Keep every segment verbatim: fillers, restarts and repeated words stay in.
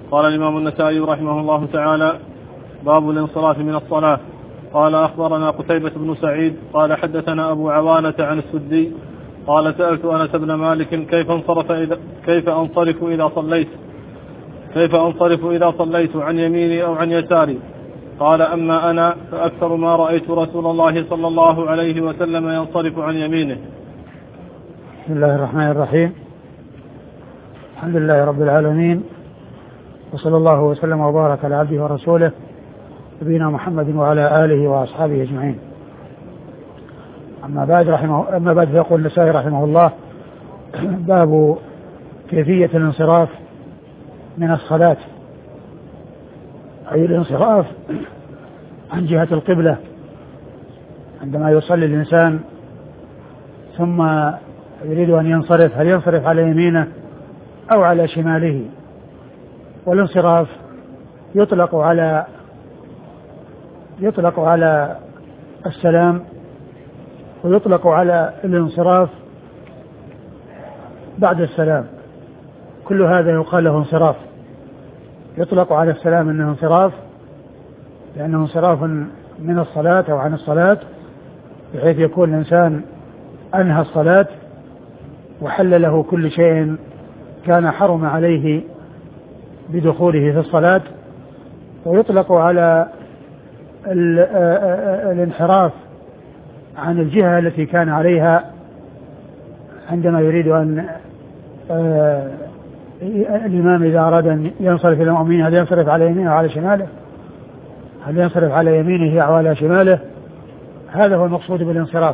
قال الإمام النسائي رحمه الله تعالى: باب الانصراف من الصلاة. قال: أخبرنا قتيبة بن سعيد قال: حدثنا أبو عوانة عن السدي قال: سألت أنس بن مالك كيف انصرف إذا كيف أنصرف إذا صليت كيف أنصرف إذا صليت عن يميني أو عن يساري؟ قال: أما أنا فأكثر ما رأيت رسول الله صلى الله عليه وسلم ينصرف عن يمينه. بسم الله الرحمن الرحيم. الحمد لله رب العالمين، وصلى الله وسلم وبارك على عبده ورسوله نبينا محمد وعلى آله وأصحابه أجمعين. أما بعد رحمه أما بعد فيقول النسائي رحمه الله: باب كيفية الانصراف من الصلاة، أي الانصراف عن جهة القبلة عندما يصلي الإنسان ثم يريد أن ينصرف، هل ينصرف على يمينه أو على شماله؟ والانصراف يطلق على يطلق على السلام، ويطلق على الانصراف بعد السلام، كل هذا يقال له انصراف. يطلق على السلام انه انصراف لأنه انصراف من الصلاة أو عن الصلاة، بحيث يكون الإنسان أنهى الصلاة وحل له كل شيء كان حرم عليه بدخوله في الصلاة. ويطلق على الانحراف عن الجهة التي كان عليها عندما يريد أن الإمام إذا أراد أن ينصرف إلى المؤمنين، هل ينصرف على يمينه أو على شماله؟ هل ينصرف على يمينه أو على شماله؟ هذا هو المقصود بالانصراف.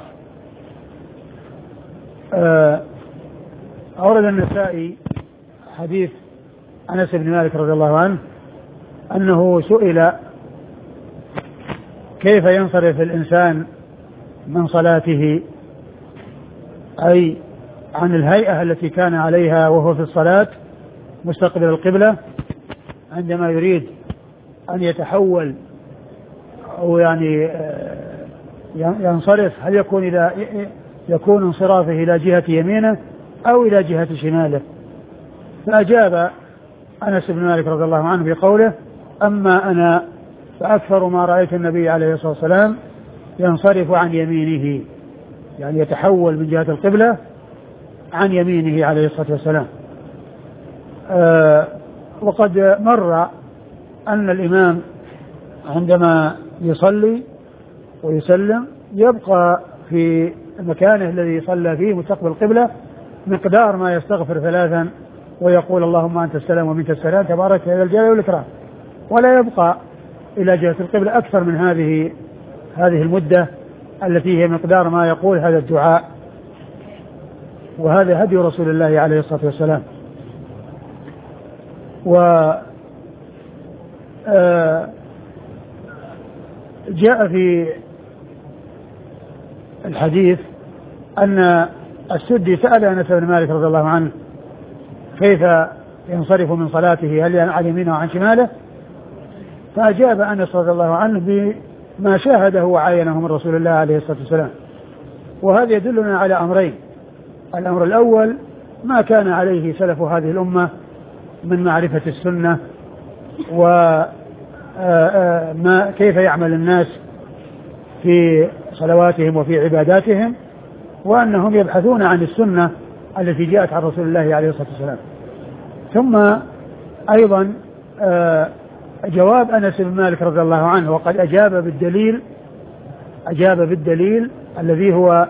أورد النسائي حديث أنس بن مالك رضي الله عنه أنه سئل كيف ينصرف الإنسان من صلاته، أي عن الهيئة التي كان عليها وهو في الصلاة مستقبل القبلة، عندما يريد أن يتحول أو يعني ينصرف، هل يكون إلى يكون انصرافه إلى جهة يمينه أو إلى جهة شماله؟ فأجاب أنس بن مالك رضي الله عنه بقوله: أما أنا فأكثر ما رأيت النبي عليه الصلاة والسلام ينصرف عن يمينه، يعني يتحول من جهة القبلة عن يمينه عليه الصلاة والسلام. آه وقد مر أن الإمام عندما يصلي ويسلم يبقى في مكانه الذي صلى فيه مستقبل القبلة مقدار ما يستغفر ثلاثا ويقول: اللهم أنت السلام ومنك السلام تبارك يا ذا الجلال والإكرام، ولا يبقى إلى جهة القبلة أكثر من هذه هذه المدة التي هي مقدار ما يقول هذا الدعاء. وهذا هدي رسول الله عليه الصلاة والسلام. و جاء في الحديث أن السدي سأل أنس بن مالك رضي الله عنه كيف ينصرف من صلاته، هل عن يمينه أو عن شماله؟ فأجاب أنس رضي الله عنه بما شاهده وعاينه من رسول الله عليه الصلاة والسلام. وهذا يدلنا على أمرين: الأمر الأول ما كان عليه سلف هذه الأمة من معرفة السنة وما كيف يعمل الناس في صلواتهم وفي عباداتهم، وأنهم يبحثون عن السنة التي جاءت عن رسول الله عليه الصلاة والسلام. ثم أيضا جواب أنس بن مالك رضي الله عنه، وقد أجاب بالدليل أجاب بالدليل الذي هو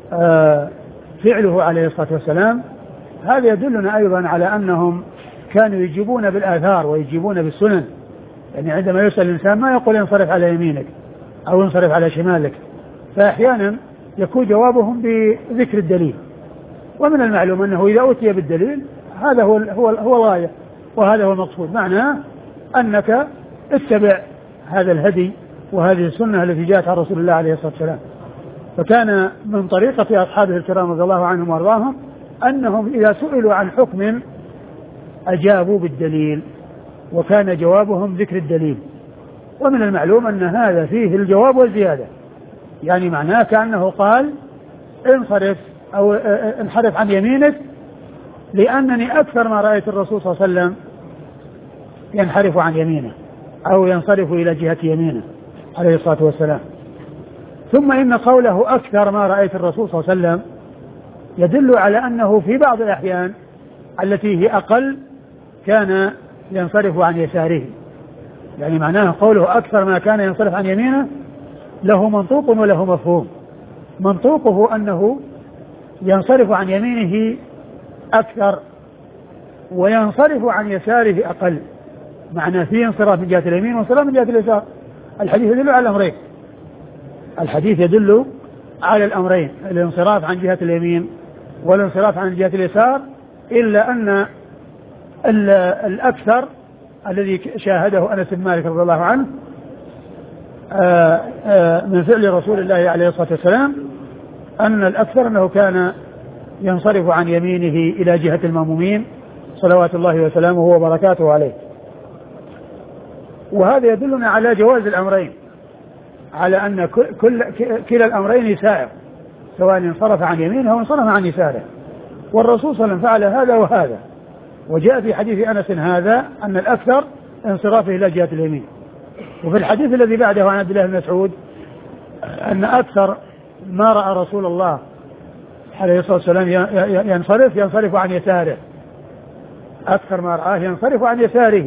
فعله عليه الصلاة والسلام. هذا يدلنا أيضا على أنهم كانوا يجيبون بالآثار ويجيبون بالسنن، يعني عندما يسأل الإنسان ما يقول انصرف على يمينك أو انصرف على شمالك، فأحيانا يكون جوابهم بذكر الدليل. ومن المعلوم أنه إذا أتي بالدليل هذا هو هو هو الغاية وهذا هو المقصود، معناه أنك اتبع هذا الهدي وهذه السنة التي جاءت عن رسول الله عليه الصلاة والسلام. فكان من طريقة أصحابه الكرام رضي الله عنهم وارضاهم أنهم إذا سئلوا عن حكم أجابوا بالدليل، وكان جوابهم ذكر الدليل. ومن المعلوم أن هذا فيه الجواب والزيادة، يعني معناه كأنه قال انصرف أو انحرف عن يمينك، لأنني أكثر ما رأيت الرسول صلى الله عليه وسلم ينحرف عن يمينه أو ينصرف إلى جهة يمينه عليه الصلاة والسلام. ثم إن قوله أكثر ما رأيت الرسول صلى الله عليه وسلم يدل على أنه في بعض الأحيان التي هي أقل كان ينصرف عن يساره، يعني معناه قوله أكثر ما كان ينصرف عن يمينه له منطوق وله مفهوم. منطوقه أنه ينصرف عن يمينه أكثر وينصرف عن يساره أقل، معناه فيه انصراف من جهة اليمين وانصراف من جهة اليسار. الحديث يدل على الأمرين، الحديث يدل على الأمرين، الانصراف عن جهة اليمين والانصراف عن جهة اليسار، إلا أن الأكثر الذي شاهده أنس بن مالك رضي الله عنه آآ آآ من فعل رسول الله عليه الصلاة والسلام أن الأكثر أنه كان ينصرف عن يمينه إلى جهة المأمومين صلوات الله وسلامه وبركاته عليه. وهذا يدلنا على جواز الأمرين، على أن كل كلا الأمرين سائر، سواء انصرف عن يمينه أو انصرف عن يساره، والرسول صلى الله عليه وسلم فعل هذا وهذا. وجاء في حديث أنس هذا أن الأكثر انصرافه إلى جهة اليمين. وفي الحديث الذي بعده عن عبد الله بن مسعود أن أكثر ما رأى رسول الله عليه الصلاة والسلام ينصرف ينصرف عن يساره، أكثر ما رآه ينصرف عن يساره.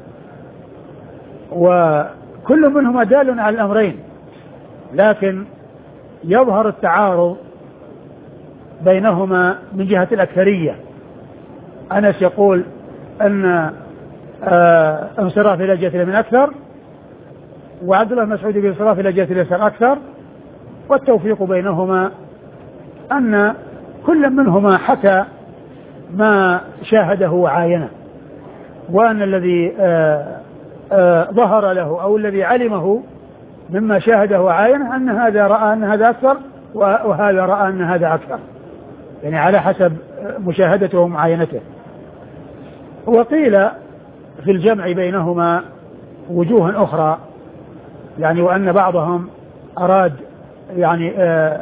وكل منهما دال على الأمرين، لكن يظهر التعارض بينهما من جهة الأكثرية. أنس يقول أن آه انصراف إلى جهة اليمين أكثر، وعبد الله بن مسعود بانصراف إلى جهة اليسار أكثر، والتوفيق بينهما أن كل منهما حكى ما شاهده وعاينه، وأن الذي آه آه ظهر له أو الذي علمه مما شاهده وعاينه أن هذا رأى أن هذا أكثر وهذا رأى أن هذا أكثر، يعني على حسب مشاهدته ومعاينته. وقيل في الجمع بينهما وجوه أخرى، يعني وأن بعضهم أراد يعني آه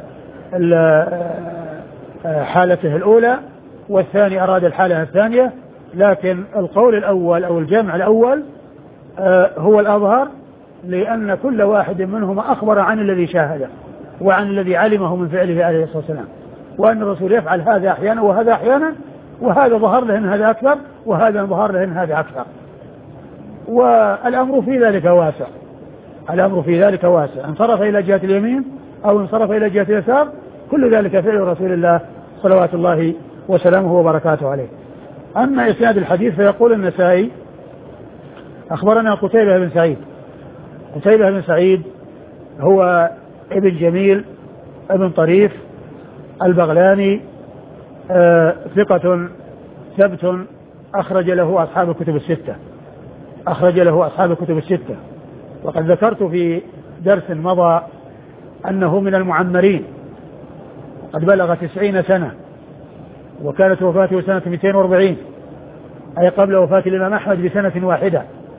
آه حالته الأولى والثاني أراد الحالة الثانية، لكن القول الأول أو الجمع الأول آه هو الأظهر، لأن كل واحد منهما أخبر عن الذي شاهده وعن الذي علمه من فعله عليه الصلاة والسلام، وأن الرسول يفعل هذا أحيانا وهذا أحيانا، وهذا ظهر له أن هذا أكثر وهذا ظهر له أن هذا أكثر. والأمر في ذلك واسع، الأمر في ذلك واسع، انصرف إلى جهة اليمين أو انصرف إلى جهة اليسار، كل ذلك فعل رسول الله صلوات الله وسلامه وبركاته عليه. أما إسناد الحديث فيقول النسائي أخبرنا قتيبة بن سعيد. قتيبة بن سعيد هو ابن جميل ابن طريف البغلاني، آه ثقة ثبت أخرج له أصحاب الكتب الستة، أخرج له أصحاب الكتب الستة. وقد ذكرت في درس مضى أنه من المعمرين، قد بلغ تسعين سنة، وكانت وفاته سنة مئتين وأربعين، أي قبل وفاة الإمام أحمد بسنة واحدة،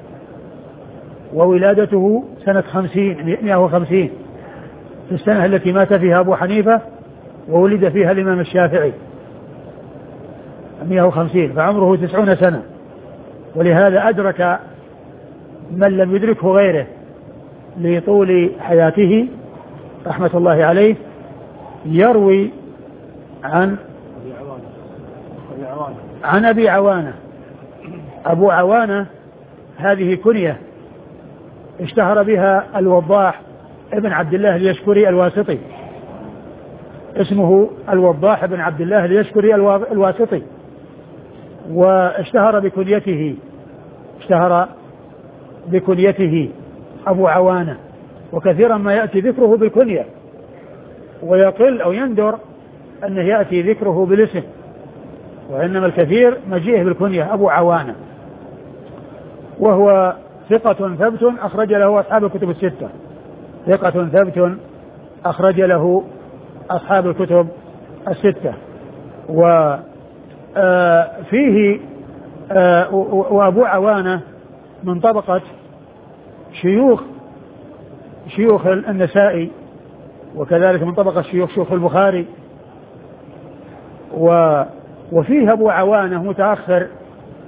وولادته سنة خمسين مئة وخمسين في السنة التي مات فيها أبو حنيفة وولد فيها الإمام الشافعي مئة وخمسين، فعمره تسعون سنة، ولهذا أدرك من لم يدركه غيره لطول حياته رحمة الله عليه. يروي عن عن أبي عوانة. أبو عوانة هذه كنية اشتهر بها الوضاح ابن عبد الله اليشكري الواسطي، اسمه الوضاح ابن عبد الله اليشكري الواسطي، واشتهر بكنيته اشتهر بكنيته أبو عوانة، وكثيرا ما يأتي ذكره بالكنية، ويقل أو يندر أنه يأتي ذكره بالاسم، وإنما الكثير مجيئه بالكنية أبو عوانة. وهو ثقة ثبت أخرج له أصحاب الكتب الستة، ثقة ثبت أخرج له أصحاب الكتب الستة. وفيه وأبو عوانة من طبقة شيوخ شيوخ النسائي، وكذلك من طبقة شيوخ شيوخ البخاري. وفيه أبو عوانة متأخر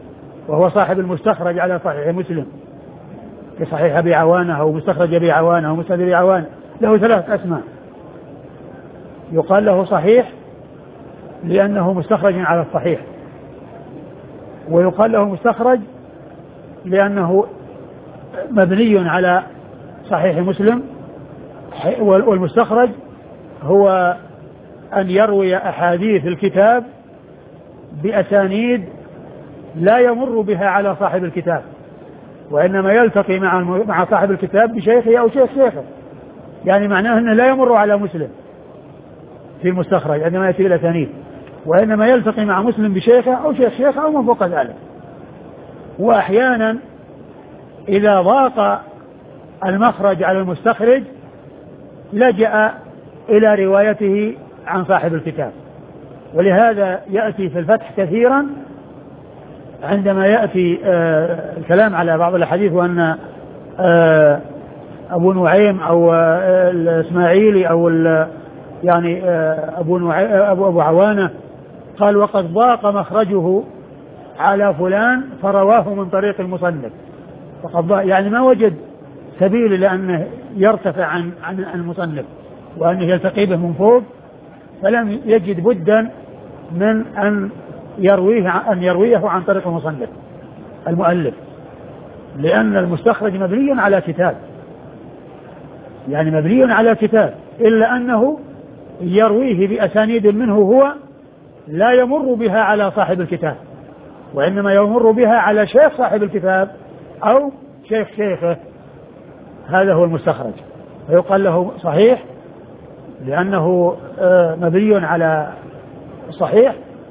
وهو صاحب المستخرج على صحيح مسلم في صحيح أبي عوانة أو مستخرج أبي عوانة أو مسند أبي عوانة، له ثلاث أسماء. يقال له صحيح لأنه مستخرج على الصحيح، ويقال له مستخرج لأنه مبني على صحيح مسلم، والمستخرج هو أن يروي أحاديث الكتاب بأسانيد لا يمر بها على صاحب الكتاب، وإنما يلتقي مع مع صاحب الكتاب بشيخه أو شيخ شيخه، يعني معناه أنه لا يمر على مسلم في المستخرج عندما يأتي الأسانيد، وإنما يلتقي مع مسلم بشيخه أو شيخ شيخه أو من فوق ذلك. وأحيانا إذا ضاق المخرج على المستخرج لجأ إلى روايته عن صاحب الكتاب، ولهذا يأتي في الفتح كثيرا عندما يأتي آه الكلام على بعض الحديث وأن آه أبو نعيم أو آه الإسماعيلي أو يعني آه أبو, نعيم أبو, أبو عوانة قال وقد ضاق مخرجه على فلان فرواه من طريق المصنف، فقد ضاق يعني ما وجد سبيل لأنه يرتفع عن, عن المصنف وأنه يلتقي به من فوق، فلم يجد بدا من أن يرويه أن يرويه عن طريق المصنف المؤلف، لأن المستخرج مبني على كتاب، يعني مبني على كتاب، إلا أنه يرويه بأسانيد منه هو لا يمر بها على صاحب الكتاب، وإنما يمر بها على شيخ صاحب الكتاب أو شيخ شيخه. هذا هو المستخرج، ويقال له صحيح لأنه مبني على الصحيح،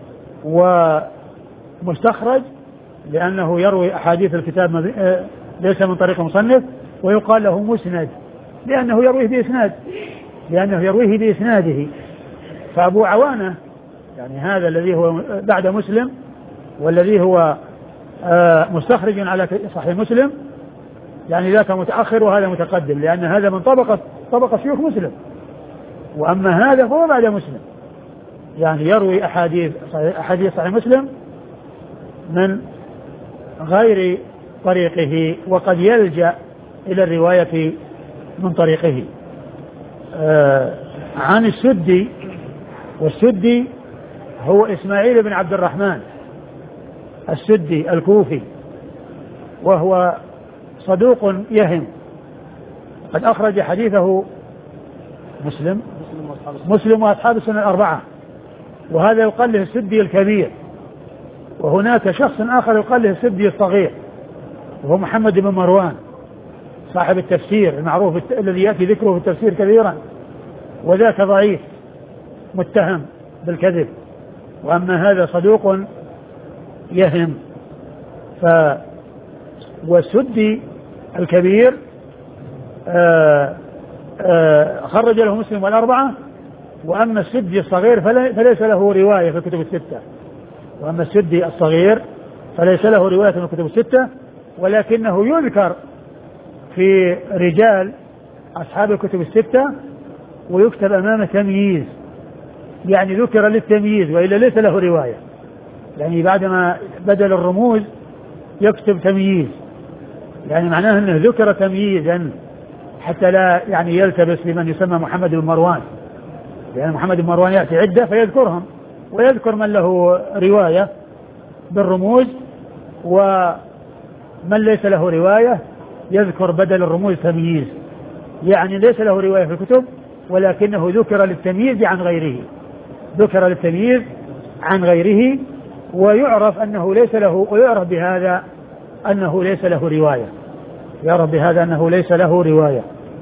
ومستخرج لأنه يروي أحاديث الكتاب ليس من طريق المصنف، ويقال له مسند لأنه يرويه بإسناد لأنه يرويه بإسناده. فأبو عوانة يعني هذا الذي هو بعد مسلم والذي هو مستخرج على صحيح مسلم، يعني ذاك متأخر وهذا متقدم، لأن هذا من طبقة طبقة شيوخ مسلم، وأما هذا هو بعد مسلم، يعني يروي أحاديث صحيح, أحاديث صحيح مسلم من غير طريقه، وقد يلجأ إلى الرواية من طريقه. آه عن السدي، والسدي هو إسماعيل بن عبد الرحمن السدي الكوفي، وهو صدوق يهم، قد أخرج حديثه مسلم مسلم وأصحاب السنة الأربعة، وهذا يقال له السدي الكبير. وهناك شخص آخر يقال له السدي الصغير، وهو محمد بن مروان صاحب التفسير المعروف الذي يأتي ذكره في التفسير كثيرا، وذاك ضعيف متهم بالكذب، وأما هذا صدوق يهم. ف والسدي الكبير آآ آآ خرج له مسلم والأربعة، وأما السدي الصغير فليس له رواية في الكتب الستة وأما السدي الصغير فليس له رواية في الكتب الستة، ولكنه يذكر في رجال أصحاب الكتب الستة ويكتب أمامه تمييز، يعني ذكر للتمييز وإلا ليس له رواية، يعني بعدما بدل الرموز يكتب تمييز، يعني معناه أنه ذكر تمييزا حتى لا يعني يلتبس بمن يسمى محمد بن مروان، لأن يعني محمد بن مروان يأتي عدة فيذكرهم، ويذكر من له رواية بالرموز، ومن ليس له رواية يذكر بدل الرموز تمييز، يعني ليس له رواية في الكتب ولكنه ذكر للتمييز عن غيره ذكر للتمييز عن غيره ويعرف أنه ليس له ويعرف بهذا أنه ليس له رواية يعرف بهذا أنه ليس له رواية.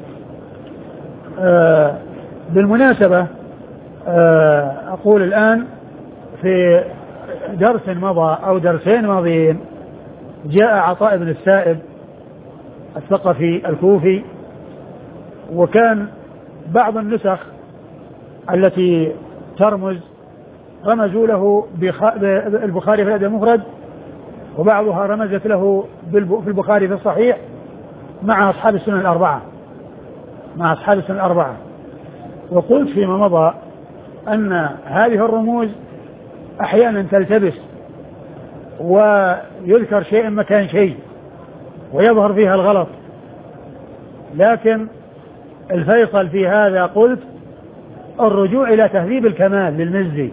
آه بالمناسبة آه أقول الآن في درس مضى أو درسين ماضيين جاء عطاء بن السائب الثقفي الكوفي، وكان بعض النسخ التي ترمز رمزوا له بالبخاري في الأدب المفرد، وبعضها رمزت له في البخاري في الصحيح مع أصحاب السنن الأربعة مع أصحاب السنن الأربعة وقلت فيما مضى أن هذه الرموز أحيانا تلتبس ويذكر شيء مكان شيء ويظهر فيها الغلط. لكن الفيصل في هذا قلت الرجوع إلى تهذيب الكمال للمزي،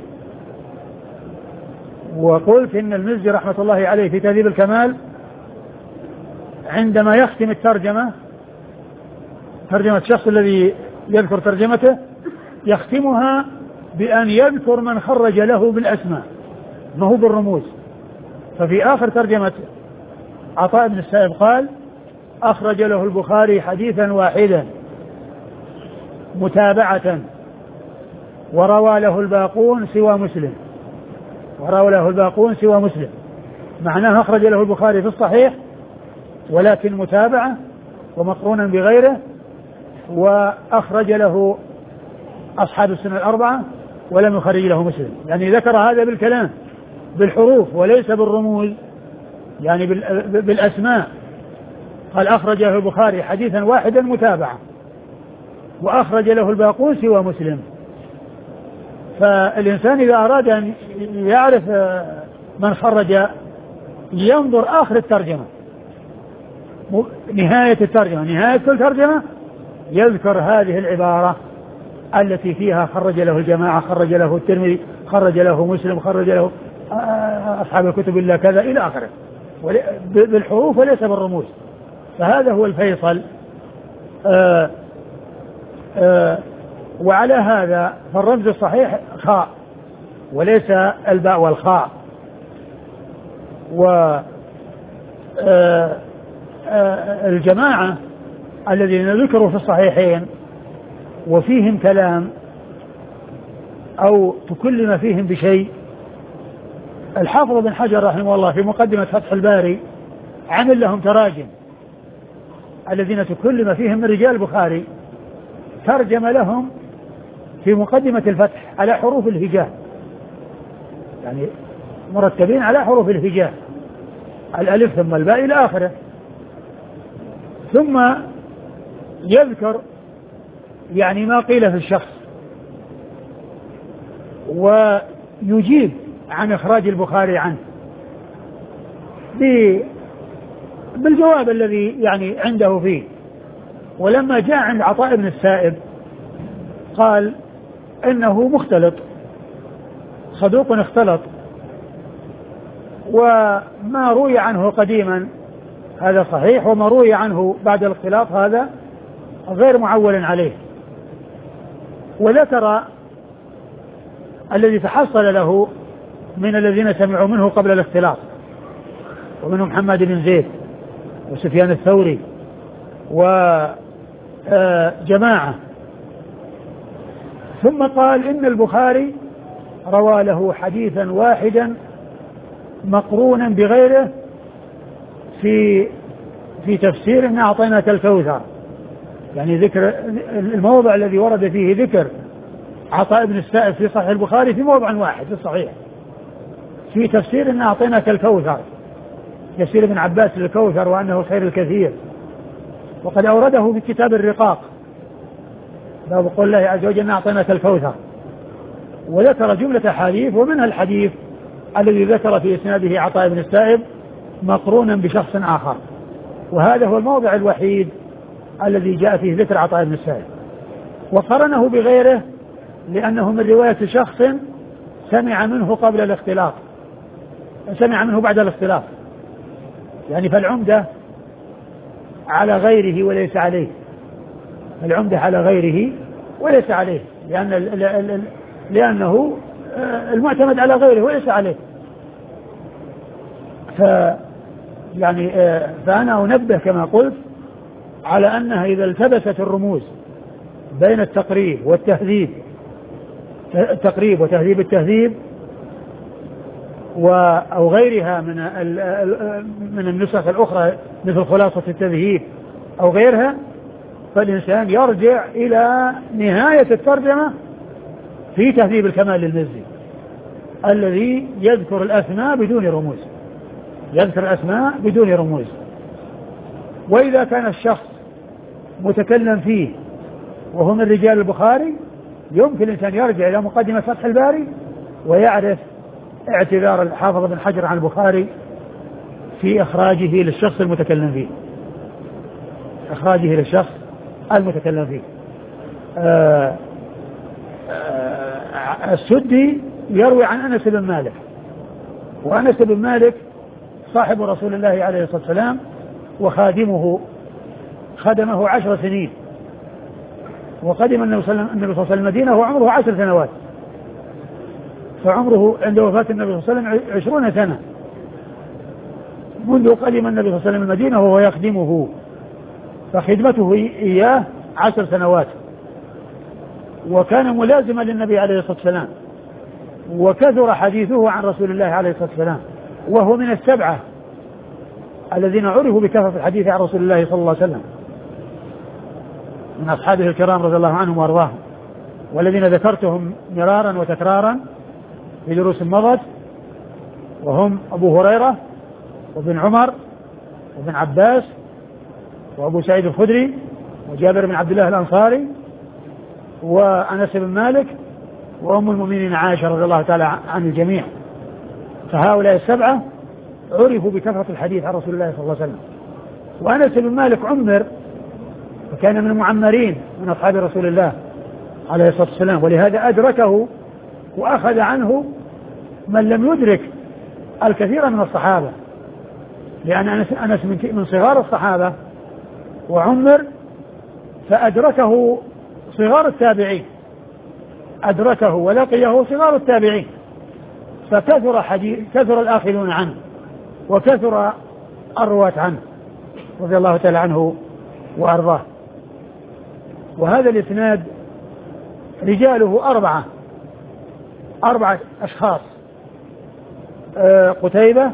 وقلت إن المزي رحمة الله عليه في تهذيب الكمال عندما يختم الترجمة، ترجمة الشخص الذي يذكر ترجمته، يختمها بأن يذكر من خرج له بالأسماء ما هو بالرموز. ففي آخر ترجمة عطاء بن السائب قال أخرج له البخاري حديثا واحدا متابعة وروى له الباقون سوى مسلم، وروى له الباقون سوى مسلم، معناه أخرج له البخاري في الصحيح ولكن متابعة ومقرونا بغيره، وأخرج له أصحاب السنة الأربعة ولم يخرج له مسلم. يعني ذكر هذا بالكلام بالحروف وليس بالرموز، يعني بالأسماء. قال أخرج له البخاري حديثا واحدا متابعة وأخرج له الباقون سوى مسلم. فالإنسان إذا أراد أن يعرف من خرج ينظر آخر الترجمة، نهاية الترجمة، نهاية كل ترجمة يذكر هذه العبارة التي فيها خرج له الجماعة، خرج له الترمذي، خرج له مسلم، خرج له أصحاب الكتب إلا كذا إلى آخره، بالحروف وليس بالرموز. فهذا هو الفيصل. آآ آآ وعلى هذا فالرمز الصحيح خاء وليس الباء والخاء. والجماعة الذين ذكروا في الصحيحين وفيهم كلام أو تكلم فيهم بشيء، الحافظ بن حجر رحمه الله في مقدمة فتح الباري عمل لهم تراجم الذين تكلم فيهم من رجال البخاري، ترجم لهم في مقدمة الفتح على حروف الهجاء، يعني مرتبين على حروف الهجاء، الألف ثم الباء إلى آخره، ثم يذكر يعني ما قيل في الشخص ويجيب عن إخراج البخاري عنه بالجواب الذي يعني عنده فيه. ولما جاء عند عطاء بن السائب قال إنه مختلط، صدوق اختلط، وما روي عنه قديما هذا صحيح، وما روي عنه بعد الاختلاط هذا غير معول عليه. وذكر الذي تحصل له من الذين سمعوا منه قبل الاختلاط، ومنهم محمد بن زيد وسفيان الثوري وجماعة. ثم قال إن البخاري روى له حديثا واحدا مقرونا بغيره في في تفسير إن أعطيناك الكوثر، يعني ذكر الموضع الذي ورد فيه ذكر عطاء بن السائب في صحيح البخاري في موضع واحد في الصحيح، في تفسير إن أعطيناك الكوثر، تفسير ابن عباس للكوثر وأنه خير الكثير، وقد أورده في كتاب الرقاق باب قول الله عز وجل إن أعطيناك الكوثر، وذكر جملة حديث ومنها الحديث الذي ذكر في إسناده عطاء بن السائب مقرونا بشخص آخر، وهذا هو الموضع الوحيد الذي جاء فيه ذكر عطاء بن السائب، وقرنه بغيره لأنه من رواية شخص سمع منه قبل الاختلاط، سمع منه بعد الاختلاط، يعني فالعمدة على غيره وليس عليه، العمدة على غيره وليس عليه، لأن لأنه المعتمد على غيره وليس عليه. ف يعني فأنا أنبه كما قلت على أنها إذا التبست الرموز بين التقريب والتهذيب، التقريب وتهذيب التهذيب أو غيرها من من النسخ الأخرى مثل خلاصة التذهيب أو غيرها، فالإنسان يرجع إلى نهاية الترجمة في تهذيب الكمال للمزي الذي يذكر الأسماء بدون رموز، يذكر الأسماء بدون رموز. وإذا كان الشخص متكلم فيه وهو من رجال البخاري يمكن الإنسان يرجع إلى مقدمة فتح الباري ويعرف اعتذار الحافظ بن حجر عن البخاري في إخراجه للشخص المتكلم فيه، إخراجه للشخص المتكلم فيه. آآ آآ السدي يروي عن أنس بن مالك، وأنس بن مالك صاحب رسول الله عليه الصلاة والسلام وخادمه، خدمه عشر سنين، وقدم النبي صلى الله عليه وسلم المدينة وعمره عشر سنوات، فعمره عند وفاة النبي صلى الله عليه وسلم عشرون سنة منذ قدم النبي صلى الله عليه وسلم المدينة وهو يخدمه، فخدمته إياه عشر سنوات، وكان ملازما للنبي عليه الصلاة والسلام، وكثر حديثه عن رسول الله عليه الصلاة والسلام، وهو من السبعة الذين عرفوا بكثرة الحديث عن رسول الله صلى الله عليه وسلم من أصحابه الكرام رضي الله عنهم وأرضاهم، والذين ذكرتهم مرارا وتكرارا في دروس مضت، وهم أبو هريرة وابن عمر وابن عباس وأبو سعيد الخدري وجابر بن عبد الله الأنصاري وأنس بن مالك وأم المؤمنين عائشة رضي الله تعالى عن الجميع. فهؤلاء السبعة عرفوا بكثرة الحديث عن رسول الله صلى الله عليه وسلم. وأنس بن مالك عمر وكان من المعمرين من أصحاب رسول الله عليه الصلاة والسلام، ولهذا أدركه وأخذ عنه من لم يدرك الكثير من الصحابة، لأن أنس من صغار الصحابة وعمر، فأدركه صغار التابعين، أدركه ولقيه صغار التابعين، فكثر حديث كثر الآخذون عنه وكثر الرواة عنه رضي الله تعالى عنه وأرضاه. وهذا الإسناد رجاله أربعة أربعة أشخاص، آه قتيبة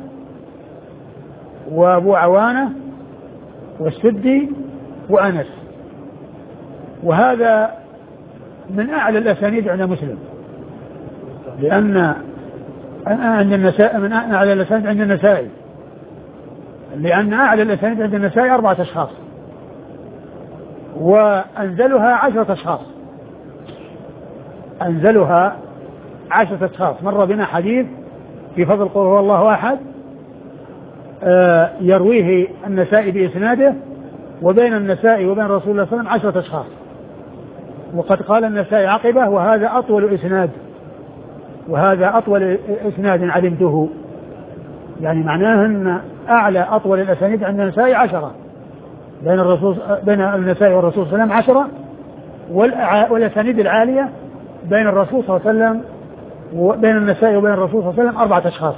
وأبو عوانة والسدي وأنس، وهذا من أعلى الأسانيد عند مسلم، لأن عند النساء من أعلى الأسانيد عند النسائي، لأن أعلى الأسانيد عند النسائي أربعة أشخاص، وأنزلها عشرة أشخاص، أنزلها عشرة أشخاص. مر بنا حديث في فضل قل هو الله أحد آه يرويه النسائي بإسناده، وبين النسائي وبين رسول الله صلى الله عليه وسلم عشرة أشخاص، وقد قال النسائي عقبه وهذا أطول إسناد، وهذا أطول إسناد علمته، يعني معناه أن أعلى أطول الأسانيد عند النسائي عشرة، بين الرسول بين النسائي والرسول صلى الله عليه وسلم عشرة، والأسانيد العالية بين الرسول صلى الله عليه وسلم وبين النسائي وبين الرسول صلى الله عليه وسلم أربعة أشخاص.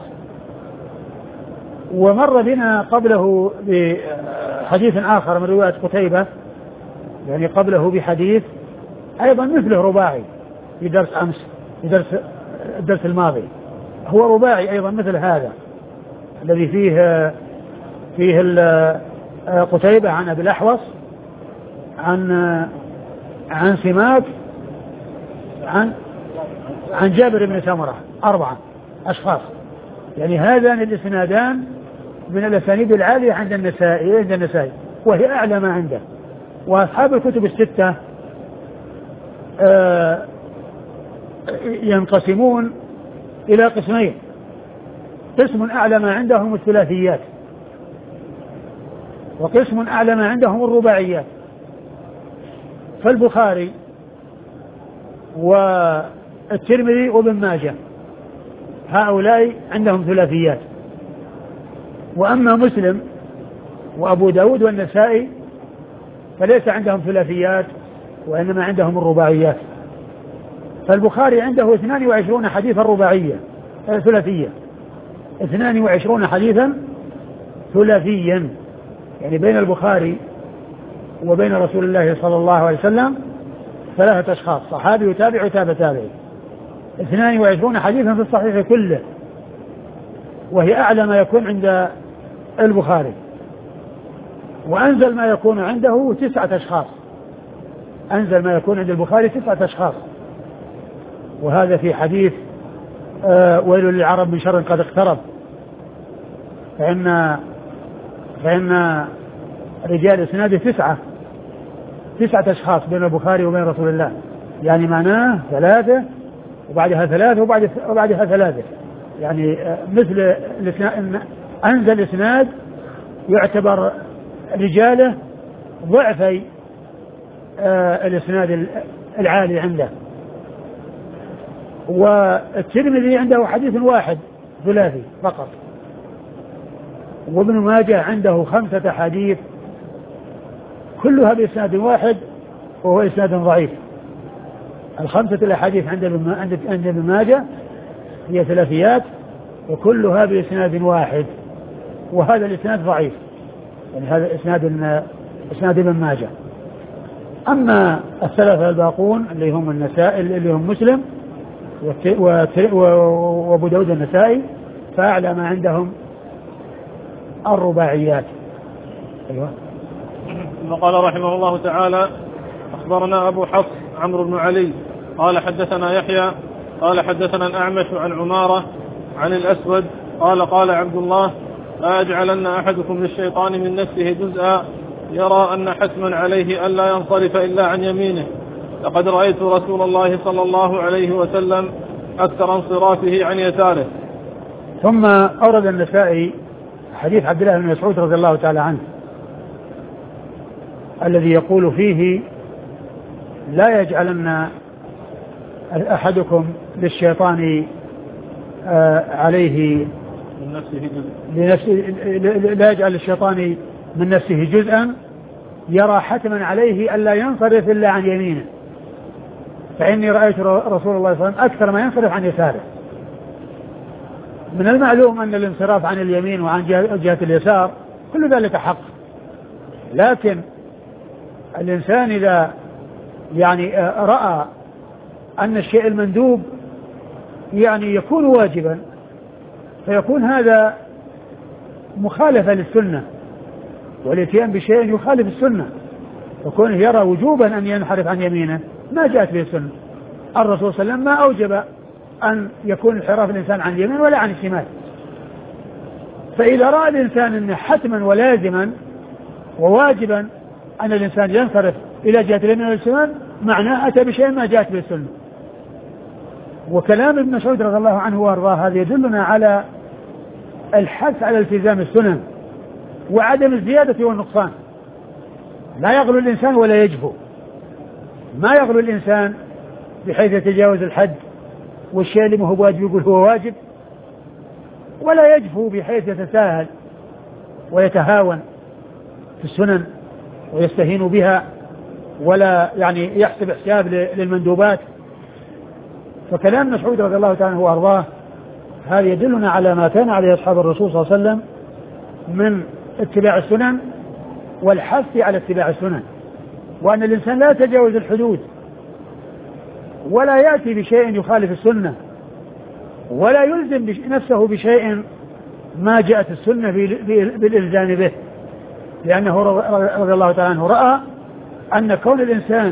ومر بنا قبله بحديث آخر من رواية قتيبة، يعني قبله بحديث أيضا مثله رباعي في درس أمس، في درس الدرس الماضي، هو رباعي أيضا مثل هذا الذي فيه فيه قتيبة عن أبي الأحوص عن عن سماك عن عن جابر بن سمرة، أربعة أشخاص، يعني هذان الإسنادان من الأسانيد العالية عند النسائي عند النسائي وهي أعلى ما عنده. وأصحاب الكتب الستة آه ينقسمون إلى قسمين، قسم أعلى ما عندهم الثلاثيات، وقسم أعلى ما عندهم الرباعيات. فالبخاري والترمذي وابن ماجه هؤلاء عندهم ثلاثيات، وأما مسلم وأبو داود والنسائي فليس عندهم ثلاثيات وإنما عندهم الرباعيات. فالبخاري عنده اثنان وعشرون حديثا رباعية ثلاثية، اثنان وعشرون حديثا ثلاثيا، يعني بين البخاري وبين رسول الله صلى الله عليه وسلم ثلاثة أشخاص، صحابي وتابع وتابع تابعي، اثنان وعشرون حديثا في الصحيح كله، وهي أعلى ما يكون عند البخاري. وأنزل ما يكون عنده تسعة أشخاص، أنزل ما يكون عند البخاري تسعة أشخاص، وهذا في حديث آه ويل للعرب من شر قد اقترب، فإن فإن رجال إسناده تسعة تسعة أشخاص بين البخاري وبين رسول الله، يعني معناه ثلاثة وبعدها ثلاثة وبعد وبعدها ثلاثة، يعني مثل أنزل إسناد يعتبر رجاله ضعفي الإسناد العالي عنده. والترمذي عنده حديث واحد ثلاثي فقط، وابن ماجه عنده خمسة حديث كلها بإسناد واحد وهو إسناد ضعيف. الخمسة الأحاديث عند عند ابن ماجه هي ثلاثيات وكلها بإسناد واحد، وهذا الإسناد ضعيف، يعني هذا إسناد إسناد ابن ماجه. أما الثلاثة الباقون اللي هم النسائي اللي هم مسلم وابو داود النسائي فأعلى ما عندهم الرباعيات. أيوة. ثم قال رحمه الله تعالى: أخبرنا أبو حفص عمرو بن علي قال حدثنا يحيى قال حدثنا الأعمش عن عمارة عن الأسود قال قال عبد الله: لا يجعلن أحدكم للشيطان من نفسه جزءا يرى أن حتما عليه ألا ينصرف إلا عن يمينه، لقد رأيت رسول الله صلى الله عليه وسلم أكثر انصرافه عن يساره. ثم أورد النسائي حديث عبد الله بن مسعود رضي الله تعالى عنه الذي يقول فيه: لا يجعلن أحدكم للشيطان عليه من نفسه جزء لنفسه لا يجعل الشيطان من نفسه جزءا يرى حتما عليه ألا ينصرف إلا عن يمينه، فإني رأيت رسول الله صلى الله عليه وسلم أكثر ما ينصرف عن يساره. من المعلوم أن الانصراف عن اليمين وعن جهة اليسار كل ذلك حق، لكن الإنسان إذا يعني رأى أن الشيء المندوب يعني يكون واجبا فيكون هذا مخالفة للسنة، والاتيان بشيء يخالف السنة، وكونه يرى وجوبا أن ينحرف عن يمينه ما جاءت به السنة. الرسول صلى الله عليه وسلم ما أوجب أن يكون انحراف الإنسان عن اليمين ولا عن الشمال. فإذا رأى الإنسان أنه حتما ولازما وواجبا أن الإنسان ينصرف إلى جهة اليمين والشمال معناه أتى بشيء ما جاءت به السنة. وكلام ابن مسعود رضي الله عنه وارضاه هذا يدلنا على الحث على التزام السنن وعدم الزيادة والنقصان. لا يغلو الإنسان ولا يجفو، ما يغلو الإنسان بحيث يتجاوز الحد والشيء اللي ما هو واجب يقول هو واجب، ولا يجفو بحيث يتساهل ويتهاون في السنن ويستهين بها ولا يعني يحسب حساب للمندوبات. فكلام مسعود رضي الله تعالى عنه وارضاه هذا يدلنا على ما كان عليه أصحاب الرسول صلى الله عليه وسلم من اتباع السنن والحث على اتباع السنن، وأن الإنسان لا يتجاوز الحدود ولا يأتي بشيء يخالف السنة ولا يلزم نفسه بشيء ما جاءت السنة بالإلزام به، لأنه رضي الله تعالى عنه رأى أن كون الإنسان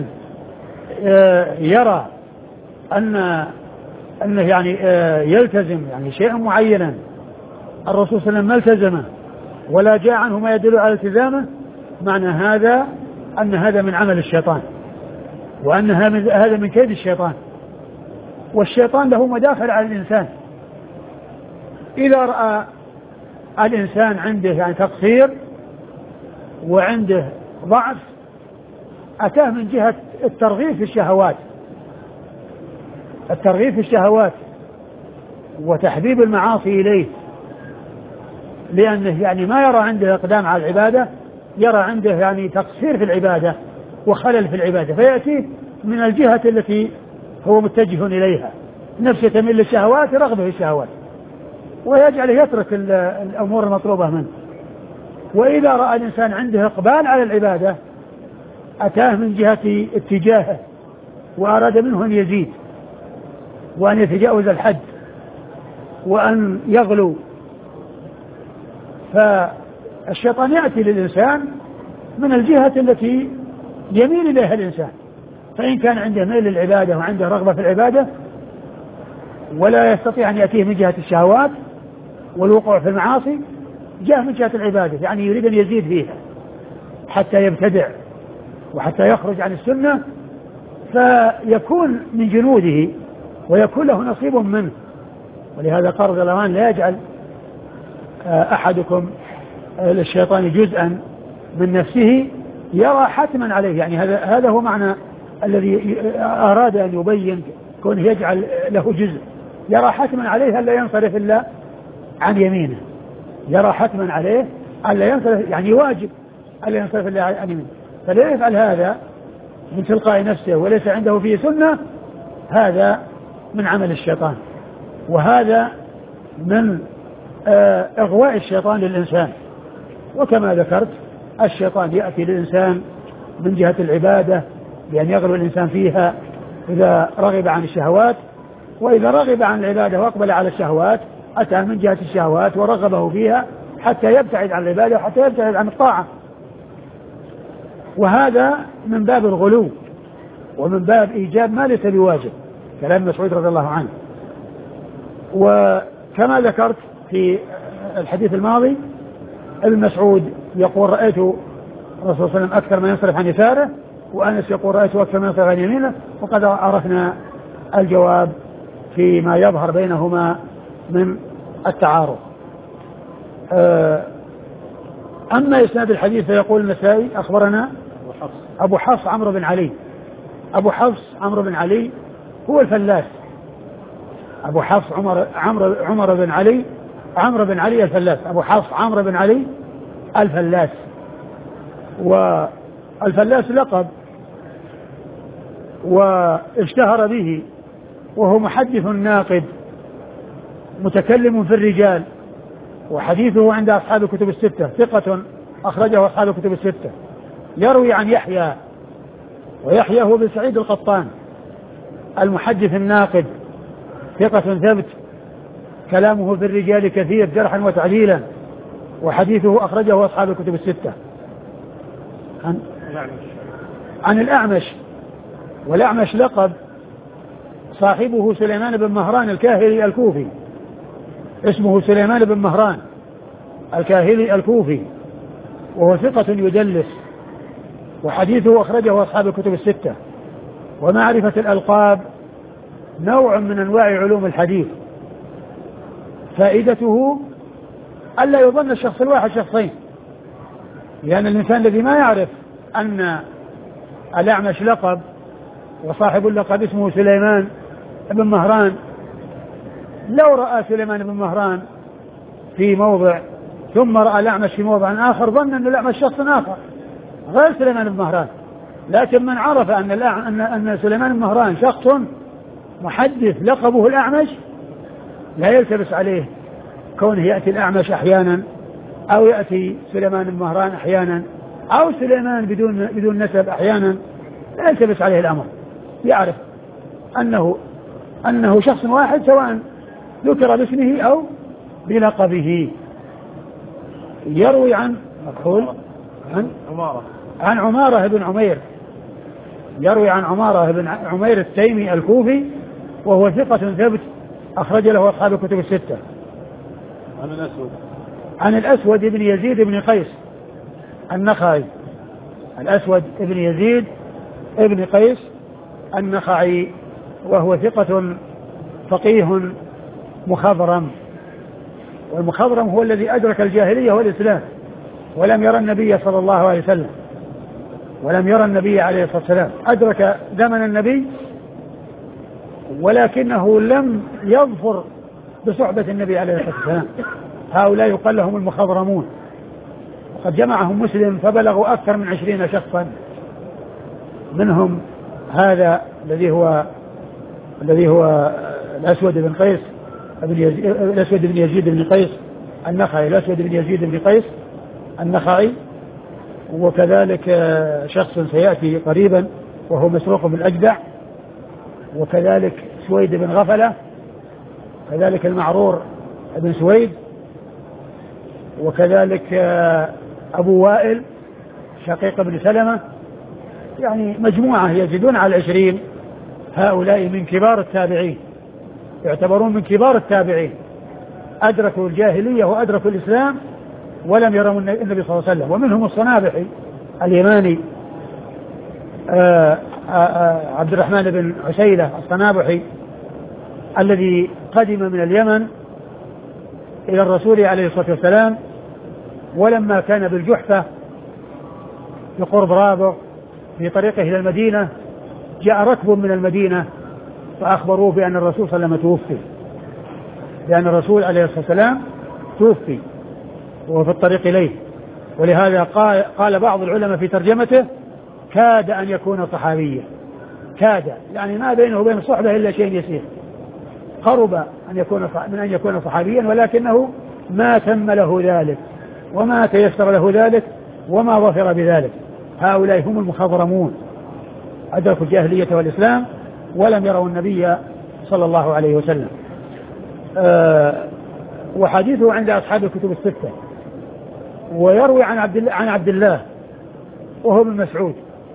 يرى أن أنه يعني يلتزم يعني شيئا معينا الرسول صلى الله عليه وسلم ما التزمه ولا جاء عنه ما يدل على التزامه، معنى هذا أن هذا من عمل الشيطان وأن هذا من كيد الشيطان. والشيطان له مداخل على الإنسان. إذا رأى الإنسان عنده يعني تقصير وعنده ضعف أتاه من جهة الترغيب في الشهوات الترغيب في الشهوات وتحبيب المعاصي إليه، لأنه يعني ما يرى عنده إقدام على العبادة، يرى عنده يعني تقصير في العبادة وخلل في العبادة، فيأتي من الجهة التي هو متجه إليها، نفسه تميل للشهوات رغبه في الشهوات ويجعله يترك الأمور المطلوبة منه. وإذا رأى الإنسان عنده إقبال على العبادة أتاه من جهة اتجاهه وأراد منه أن يزيد وأن يتجاوز الحد وأن يغلو. فالشيطان يأتي للإنسان من الجهة التي يميل إليها الإنسان، فإن كان عنده ميل للعبادة وعنده رغبة في العبادة ولا يستطيع أن يأتيه من جهة الشهوات والوقوع في المعاصي جاء من جهة العبادة، يعني يريد أن يزيد فيها حتى يبتدع وحتى يخرج عن السنة فيكون من جنوده ويكون له نصيب منه. ولهذا قال رضي الله عنه لا يجعل أحدكم للشيطان جزءا من نفسه يرى حتما عليه، يعني هذا هذا هو معنى الذي أراد أن يبين كونه يجعل له جزء، يرى حتما عليه ألا ينصرف إلا عن يمينه، يرى حتما عليه ألا ينصرف، يعني واجب ألا ينصرف إلا عن يمينه، فلا يفعل هذا من تلقاء نفسه وليس عنده فيه سنة، هذا من عمل الشيطان، وهذا من إغواء الشيطان للإنسان. وكما ذكرت الشيطان يأتي للإنسان من جهة العبادة بأن يغلو الإنسان فيها إذا رغب عن الشهوات، وإذا رغب عن العبادة وأقبل على الشهوات أتى من جهة الشهوات ورغبه فيها حتى يبتعد عن العبادة وحتى يبتعد عن الطاعة، وهذا من باب الغلو ومن باب إيجاب ما ليس بواجب، كلام مسعود رضي الله عنه. وكما ذكرت في الحديث الماضي ابن مسعود يقول رأيت الرسول صلى الله عليه وسلم أكثر ما ينصرف عن يساره، وأنس يقول رأيته أكثر ما ينصرف عن يمينه، وقد عرفنا الجواب فيما يظهر بينهما من التعارض. أما إسناد الحديث فيقول النسائي أخبرنا أبو حفص عمرو بن علي. أبو حفص عمرو بن علي هو الفلاس، أبو حفص عمر عمرو عمر بن علي عمرو بن علي الفلاس، أبو حفص عمرو بن علي الفلاس. والفلاس لقب واشتهر به، وهو محدث ناقد متكلم في الرجال، وحديثه عند أصحاب الكتب الستة، ثقة أخرجه أصحاب الكتب الستة، يروي عن يحيى، ويحيى هو بن سعيد القطان المحدث الناقد، ثقة ثبت، كلامه في الرجال كثير جرحا وتعديلا، وحديثه أخرجه أصحاب الكتب الستة. عن, عن الأعمش، والأعمش لقب، صاحبه سليمان بن مهران الكاهلي الكوفي، اسمه سليمان بن مهران الكاهلي الكوفي، وهو ثقة يدلس، وحديثه أخرجه أصحاب الكتب الستة. ومعرفة الألقاب نوع من أنواع علوم الحديث، فائدته ألا يظن الشخص الواحد شخصين، لأن الإنسان الذي ما يعرف أن الأعمش لقب وصاحب اللقب اسمه سليمان بن مهران، لو رأى سليمان بن مهران في موضع ثم رأى الأعمش في موضع آخر ظن أن الأعمش شخص آخر غير سليمان بن مهران، لكن من عرف أن أن أن سليمان بن مهران شخص محدث لقبه الأعمش لا يلتبس عليه كونه يأتي الأعمش أحيانا، أو يأتي سليمان بن مهران أحيانا، أو سليمان بدون بدون نسب أحيانا، لا يلتبس عليه الأمر، يعرف أنه أنه شخص واحد سواء ذكر باسمه أو بلقبه. يروي عن مقول عن عمارة عن عمارة بن عمير، يروي عن عمارة بن عمير التيمي الكوفي، وهو ثقة ثبت أخرج له أصحاب الكتب الستة. عن الأسود عن الأسود بن يزيد بن قيس النخعي، الأسود بن يزيد بن قيس النخعي، وهو ثقة فقيه مخضرم، والمخضرم هو الذي أدرك الجاهلية والإسلام ولم يرى النبي صلى الله عليه وسلم، ولم يرى النبي عليه الصلاة والسلام، أدرك زمن النبي ولكنه لم يظفر بصحبة النبي عليه الصلاة والسلام. هؤلاء يقال لهم المخضرمون، وقد جمعهم مسلم فبلغوا أكثر من عشرين شخصا، منهم هذا الذي هو الذي هو الأسود بن قيس بن يزيد الأسود بن يزيد بن قيس النخعي، الأسود بن يزيد بن قيس النخعي، وكذلك شخص سيأتي قريبا وهو مسروق بن أجدع، وكذلك سويد بن غفلة، كذلك المعرور بن سويد، وكذلك أبو وائل شقيق بن سلمة، يعني مجموعة يزيدون على العشرين. هؤلاء من كبار التابعين، يعتبرون من كبار التابعين، أدركوا الجاهلية وأدركوا الإسلام ولم يروا النبي صلى الله عليه وسلم. ومنهم الصنابحي اليماني آآ آآ عبد الرحمن بن عسيلة الصنابحي الذي قدم من اليمن إلى الرسول عليه الصلاة والسلام، ولما كان بالجحفة بقرب رابغ في طريقه إلى المدينة جاء ركب من المدينة فأخبروه بأن الرسول صلى الله عليه وسلم توفي، بأن الرسول عليه الصلاة والسلام توفي وهو في الطريق إليه. ولهذا قال, قال بعض العلماء في ترجمته كاد أن يكون صحابيا، كاد يعني ما بينه وبين الصحبة إلا شيء يسير، قرب أن يكون من أن يكون صحابيا، ولكنه ما تم له ذلك وما تيسر له ذلك وما ظفر بذلك. هؤلاء هم المخضرمون، أدركوا الجاهلية والإسلام ولم يروا النبي صلى الله عليه وسلم. أه وحديثه عند أصحاب الكتب الستة. ويروي عن عبد الله, عن عبد الله وهو ابن مسعود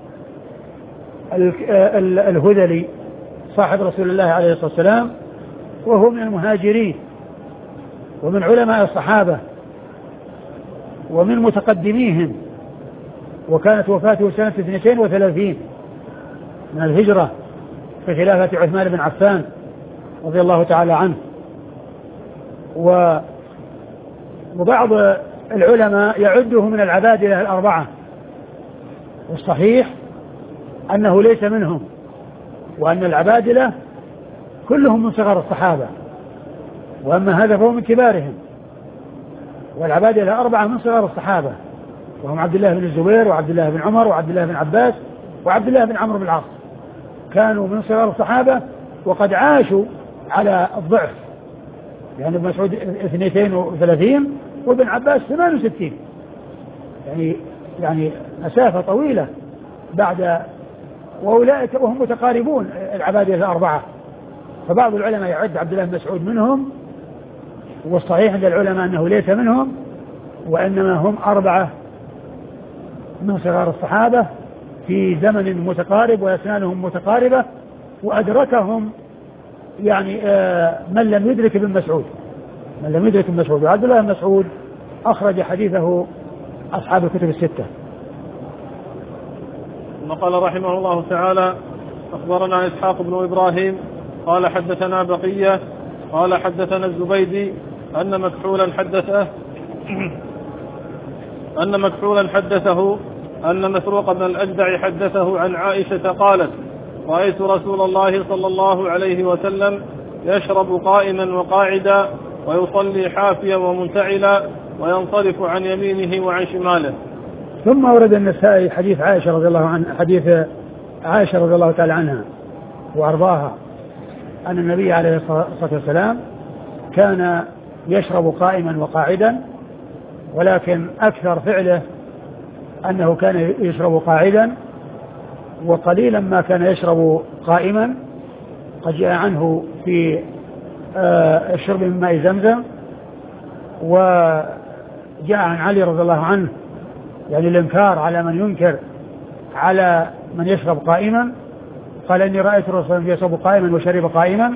الهذلي صاحب رسول الله عليه الصلاة والسلام، وهو من المهاجرين ومن علماء الصحابة ومن متقدميهم، وكانت وفاته سنة اثنتين وثلاثين من الهجرة في خلافة عثمان بن عفان رضي الله تعالى عنه. وبعض العلماء يعده من العبادلة الأربعة، والصحيح أنه ليس منهم، وأن العبادلة كلهم من صغار الصحابة، وأما هذا فهو من كبارهم. والعبادلة أربعة من صغار الصحابة، وهم عبد الله بن الزبير وعبد الله بن عمر وعبد الله بن عباس وعبد الله بن عمرو بن العاص، كانوا من صغار الصحابة وقد عاشوا على الضعف، يعني ابن مسعود اثنتين وثلاثين وابن عباس ثمان وستين، يعني يعني مسافة طويلة بعد، وأولئك وهم متقاربون العبادلة الأربعة. فبعض العلماء يعد عبد الله بن مسعود منهم، والصحيح عند العلماء أنه ليس منهم، وإنما هم أربعة من صغار الصحابة في زمن متقارب وأسنانهم متقاربة، وأدركهم يعني آه من لم يدرك ابن مسعود من لم يدرك ابن مسعود. وعبد الله بن مسعود أخرج حديثه أصحاب الكتب الستة. وقال رحمه الله تعالى: أخبرنا إسحاق بن إبراهيم قال حدثنا بقية قال حدثنا الزبيدي أن مكحولا حدثه أن مكحولا حدثه أن مسروق بن الأجدع حدثه عن عائشة قالت: رأيت رسول الله صلى الله عليه وسلم يشرب قائما وقاعدا ويصلي حافيا ومنتعلا وينصرف عن يمينه وعن شماله. ثم ورد النسائي حديث عائشة رضي الله عنها، حديث عائشة رضي الله تعالى عنها وأرضاها، أن النبي عليه الصلاة والسلام كان يشرب قائما وقاعدا، ولكن أكثر فعله أنه كان يشرب قاعدا، وقليلا ما كان يشرب قائما. قد جاء عنه في آه الشرب من ماء زمزم، وجاء عن علي رضي الله عنه يعني الإنكار على من ينكر على من يشرب قائما، قال: إني رأيت الرسول صلى الله عليه وسلم يشرب قائما وشرب قائما.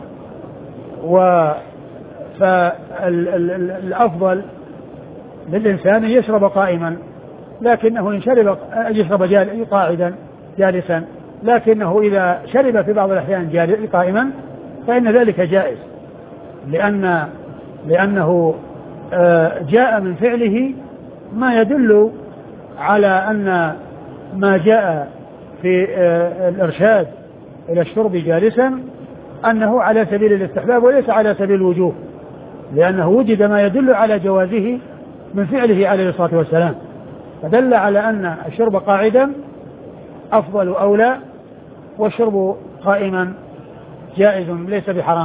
فالأفضل للإنسان أن يشرب قائما، لكنه إن شرب يشرب جال قاعدا جالسا، لكنه إذا شرب في بعض الأحيان قائما فإن ذلك جائز، لأن لأنه جاء من فعله ما يدل على أن ما جاء في الإرشاد إلى الشرب جالسا أنه على سبيل الاستحباب وليس على سبيل الوجوب، لأنه وجد ما يدل على جوازه من فعله عليه الصلاة والسلام، فدل على أن الشرب قاعدا أفضل أولى، والشرب قائما جائز ليس بحرام.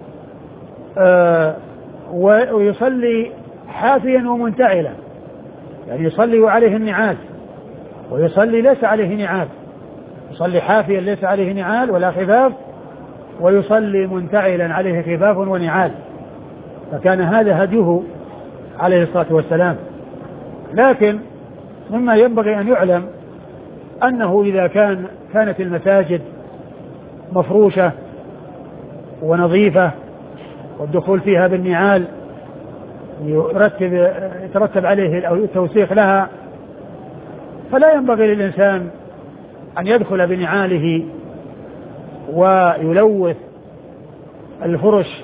أه ويصلي حافيا ومنتعلا، يعني يصلي وعليه النعال، ويصلي ليس عليه نعال، يصلي حافيا ليس عليه نعال ولا خفاف، ويصلي منتعلا عليه خفاف ونعال، فكان هذا هديه عليه الصلاة والسلام. لكن مما ينبغي أن يعلم أنه إذا كان كانت المساجد مفروشة ونظيفة والدخول فيها بالنعال يرتب يترتب عليه التوسيخ لها، فلا ينبغي للإنسان أن يدخل بنعاله ويلوث الفرش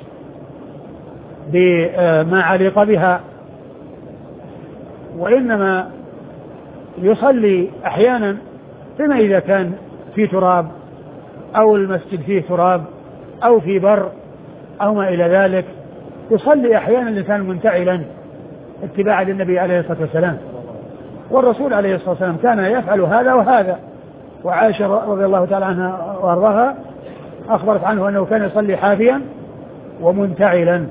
بما علق بها، وإنما يصلي أحيانا فيما إذا كان في تراب أو المسجد فيه تراب أو في بر أو ما إلى ذلك، يصلي أحيانا الإنسان منتعلا اتباعا للنبي عليه الصلاة والسلام. والرسول عليه الصلاة والسلام كان يفعل هذا وهذا. وعائشة رضي الله تعالى عنها وأرضاها أخبرت عنه أنه كان يصلي حافيا ومنتعلا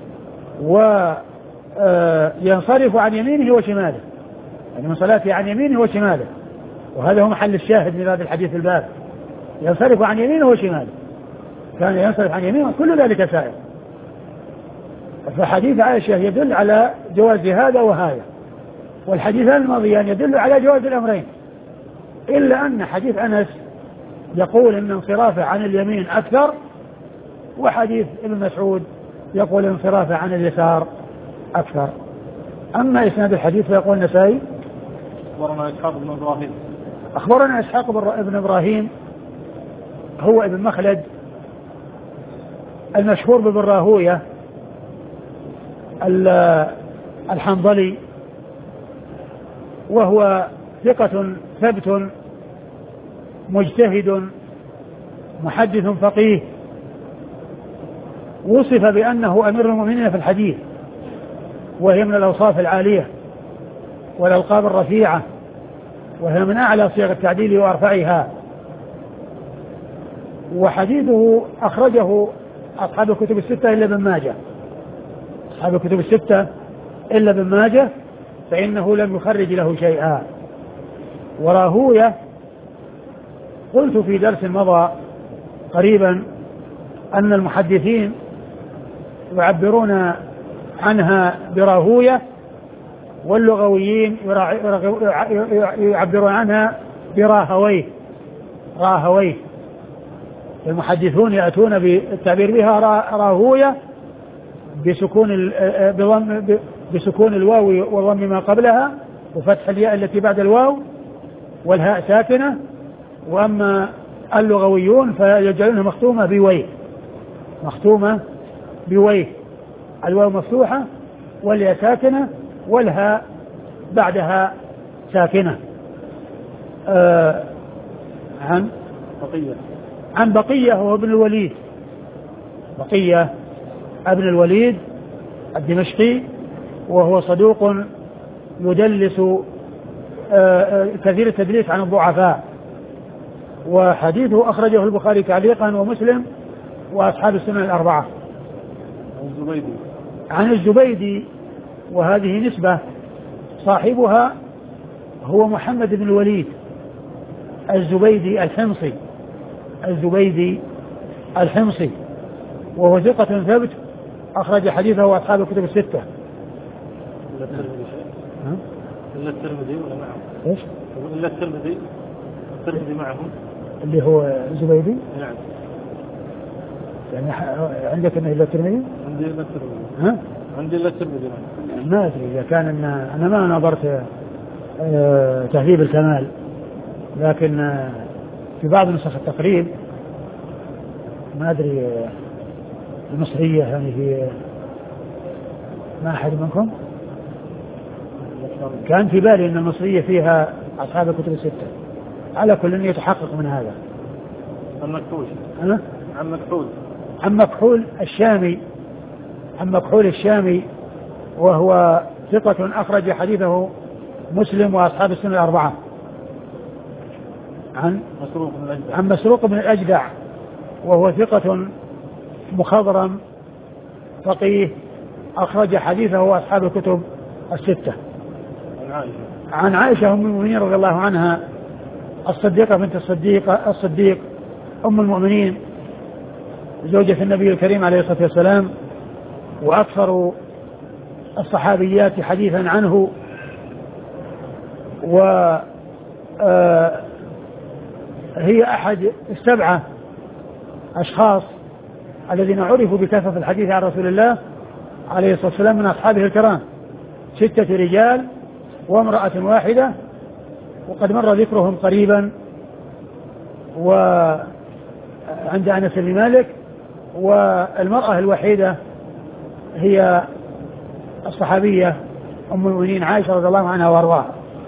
وينصرف عن يمينه وشماله، يعني من صلاته عن يمينه وشماله، وهذا هو محل الشاهد من هذا الحديث الباب، ينصرف عن يمينه وشماله، كان ينصرف عن يمينه، كل ذلك سائر. فحديث عائشة يدل على جواز هذا وهذا، والحديثان الماضيان يدل على جواز الأمرين، إلا أن حديث أنس يقول إن انصرافه عن اليمين أكثر، وحديث ابن مسعود يقول انصرافه عن اليسار أكثر. أما إسناد الحديث فيقول النسائي أخبرنا إسحاق بن إبراهيم أخبرنا إسحاق بن إبراهيم هو ابن مخلد المشهور بابن راهوية الحنظلي، وهو ثقة ثبت مجتهد محدث فقيه، وصف بأنه أمير المؤمنين في الحديث، وهي من الأوصاف العالية والألقاب الرفيعة، وهي من أعلى صيغ التعديل وأرفعها. وحديثه أخرجه أصحاب الكتب الستة إلا ابن ماجه، أصحاب الكتب الستة إلا ابن ماجه فإنه لم يخرج له شيئا. وراهوية قلت في درس مضى قريبا أن المحدثين يعبرون عنها براهوية، واللغويين يعبرون عنها براهويه راهويه المحدثون يأتون بالتعبير بها راهوية بسكون بسكون الواو وضم ما قبلها وفتح الياء التي بعد الواو والهاء ساكنة. وأما اللغويون فيجعلونها مختومة بويه، مختومة بويه، الواو مفتوحة والياء ساكنة والهاء بعدها ساكنة. آه عن بقية عن بقية هو ابن الوليد، بقية ابن الوليد الدمشقي، وهو صدوق يدلس آه كثير التدليس عن الضعفاء، وحديثه أخرجه البخاري تعليقا ومسلم وأصحاب السنن الأربعة. الزبيدي عن الزبيدي، وهذه نسبة، صاحبها هو محمد بن الوليد الزبيدي الحمصي، الزبيدي الحمصي، وهو ثقة ثبت أخرج حديثه أصحاب الكتب الستة. إلا الترمذي ولا معه؟ إيش؟ إلا الترمذي، الترمذي معهم اللي هو الزبيدي؟ نعم. يعني عندك إنه إلا الترمذي؟ عندي إلا الترمذي. ها؟ عندي إلا الترمذي. ما أدري إذا كان إن أنا ما نظرت أه تهذيب الكمال، لكن أه في بعض نسخ التقريب ما أدري أه المصرية يعني في ما أحد منكم كان في بالي أن المصرية فيها أصحاب الكتب الستة، على كل يتحقق من هذا. عن مكحول أه؟ عن مكحول عن مكحول الشامي، عن مكحول الشامي، وهو ثقة أخرج حديثه مسلم وأصحاب السنة الأربعة. عن مسروق بن الأجدع عن مسروق بن الأجدع، وهو ثقة مخضرم فقيه أخرج حديثه أصحاب الكتب الستة. عن عائشة عن عائشة أم المؤمنين رضي الله عنها الصديقة بنت الصديق الصديق أم المؤمنين زوجة النبي الكريم عليه الصلاة والسلام، وأكثر الصحابيات حديثا عنه، وهي أحد السبعة أشخاص الذين عرفوا بكثرة الحديث عن رسول الله عليه الصلاة والسلام من أصحابه الكرام، ستة رجال وامرأة واحدة، وقد مر ذكرهم قريبا وعند أنس بن مالك، والمرأة الوحيدة هي الصحابية أم المؤمنين عائشة رضي الله عنها وأرضاها.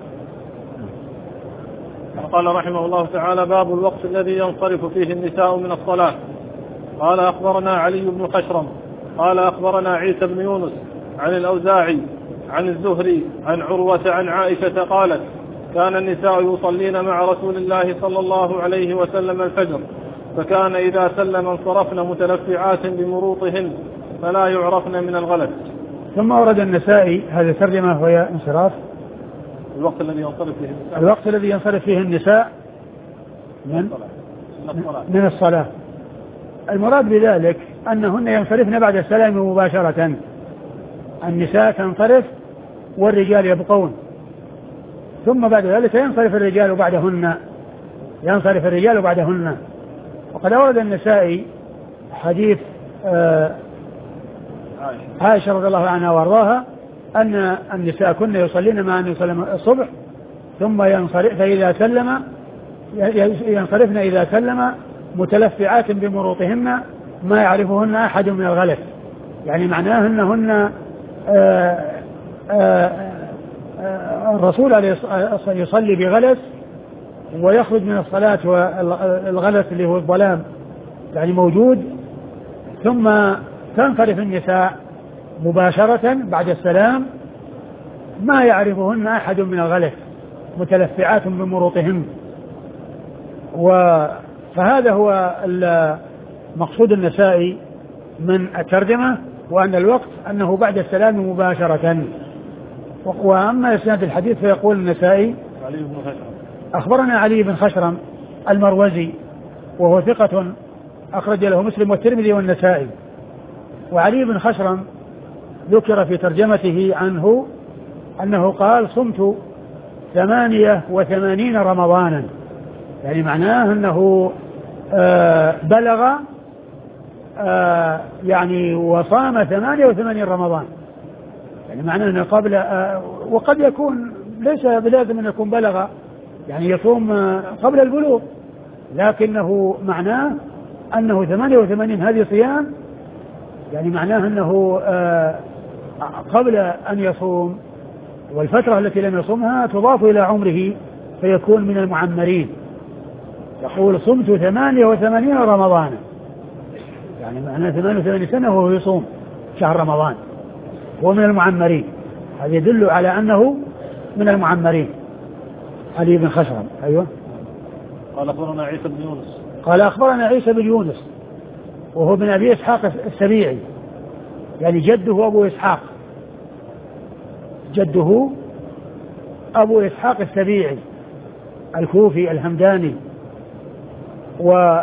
قال رحمه الله تعالى: باب الوقت الذي ينصرف فيه النساء من الصلاة. قال: أخبرنا علي بن خشرم قال أخبرنا عيسى بن يونس عن الأوزاعي عن الزهري عن عروة عن عائشة قالت: كان النساء يصلين مع رسول الله صلى الله عليه وسلم الفجر، فكان إذا سلم انصرفن متلفعات بمروطهن فلا يعرفن من الغلس. ثم ورد النسائي هذه الترجمة وهي انصراف الوقت الذي ينصرف فيه النساء الوقت الذي ينصرف فيه النساء من من الصلاة. المراد بذلك أنهن ينصرفن بعد السلام مباشرة. النساء تنصرف والرجال يبقون، ثم بعد ذلك ينصرف الرجال بعدهن ينصرف الرجال بعدهن. وقد أورد النسائي حديث آه عائشة رضي الله عنها وارضاها أن النساء كن يصلين مع النبي صلى الله عليه وسلم الصبح ثم ينصرف فإذا سلم ينصرفن إذا سلم متلفعات بمروطهن ما يعرفهن أحد من الغلس، يعني معناه أنهن آآ آآ الرسول يصلي بغلس ويخرج من الصلاة والغلس اللي هو الظلام يعني موجود، ثم تنصرف النساء مباشرة بعد السلام ما يعرفهن أحد من الغلس متلفعات بمروطهن. فهذا هو مقصود النسائي من الترجمة، وأن الوقت أنه بعد السلام مباشرة. وأما إسناد الحديث فيقول النسائي: أخبرنا علي بن خشرم المروزي وهو ثقة أخرج له مسلم والترمذي والنسائي. وعلي بن خشرم ذكر في ترجمته عنه أنه قال: صمت ثمانية وثمانين رمضانا، يعني معناه أنه آه بلغ آه يعني وصام ثمانية وثمانين رمضان، يعني معناه أنه قبل آه وقد يكون ليس بلازم أن يكون بلغ يعني يصوم آه قبل البلوغ، لكنه معناه أنه ثمانية وثمانين هذه صيام، يعني معناه أنه آه قبل أن يصوم، والفترة التي لم يصومها تضاف إلى عمره فيكون من المعمرين. يقول: صمت ثمانية وثمانين رمضانا، يعني معناه ثمانية وثمانين سنة وهو يصوم شهر رمضان، هو من المعمرين. هذا يدل على أنه من المعمرين. علي بن خشرم. أيوة. قال أخبرنا عيسى بن يونس قال أخبرنا عيسى بن يونس وهو من أبي إسحاق السبيعي، يعني جده أبو إسحاق جده أبو إسحاق السبيعي الكوفي الهمداني، و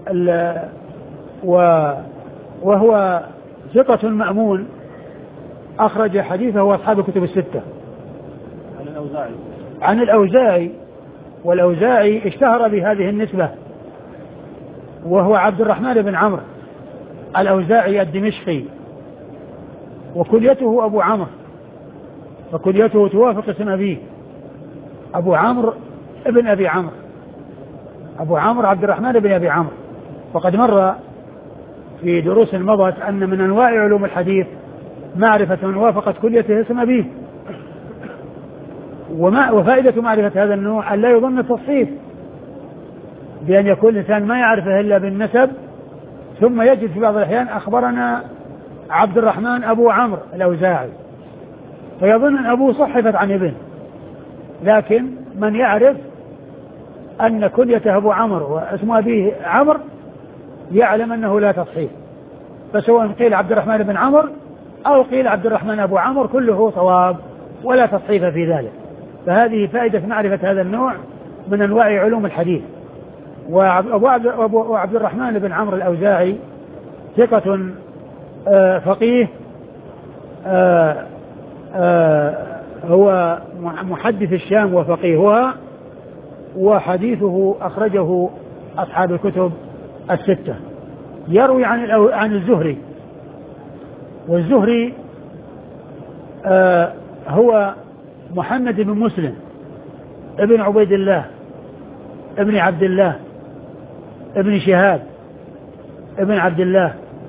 وهو ثقة مأمون أخرج حديثه أصحاب الكتب الستة. عن الأوزاعي عن الأوزاعي والأوزاعي اشتهر بهذه النسبة، وهو عبد الرحمن بن عمرو الأوزاعي الدمشقي، وكليته أبو عمرو، فكليته توافق اسم أبيه أبو عمرو ابن أبي عمرو أبو عمرو عبد الرحمن بن أبي عمرو. وقد مر في دروس مضت أن من أنواع علوم الحديث معرفة من وافقت كليته اسم أبيه، وما وفائدة معرفة هذا النوع أن لا يظن التصحيف بأن يكون الإنسان ما يعرفه إلا بالنسب، ثم يجد في بعض الأحيان أخبرنا عبد الرحمن أبو عمرو الأوزاعي فيظن أن أبوه صحفت عن ابن، لكن من يعرف أن كليته أبو عمرو واسم أبيه عمرو يعلم أنه لا تصحيف، فسواء قيل عبد الرحمن بن عمرو أو قيل عبد الرحمن أبو عمرو كله صواب ولا تصحيف في ذلك. فهذه فائدة معرفة هذا النوع من أنواع علوم الحديث. وأبو عبد الرحمن بن عمرو الأوزاعي ثقة آه فقيه آه آه هو محدث الشام وفقيهها، وحديثه أخرجه أصحاب الكتب الستة. يروي عن عن الزهري، والزهري آه هو محمد بن مسلم ابن عبيد الله ابن عبد الله ابن شهاب ابن عبد الله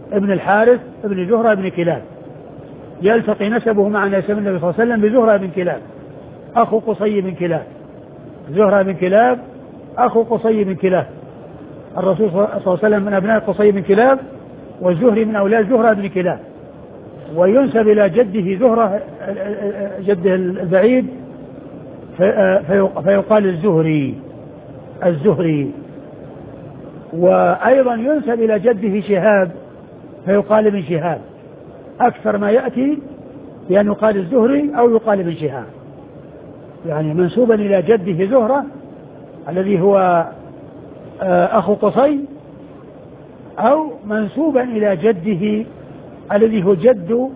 ابن الحارث ابن زهرة ابن كلاب، يلتقي نسبه مع نسب النبي صلى الله عليه وسلم بزهرة بن كلاب أخو قصي بن كلاب. زهرة بن كلاب أخو قصي بن كلاب، الرسول صلى الله عليه وسلم من أبناء قصي بن كلاب، والزهري من أولاد زهرة بن كلاب، وينسب إلى جده زهرة جده البعيد فيقال الزهري الزهري وأيضا ينسب إلى جده شهاب فيقال ابن شهاب. أكثر ما يأتي بأن يقال الزهري أو يقال ابن شهاب، يعني منسوبا إلى جده زهرة الذي هو أخو قصي، أو منسوبا إلى جده الذي هو جد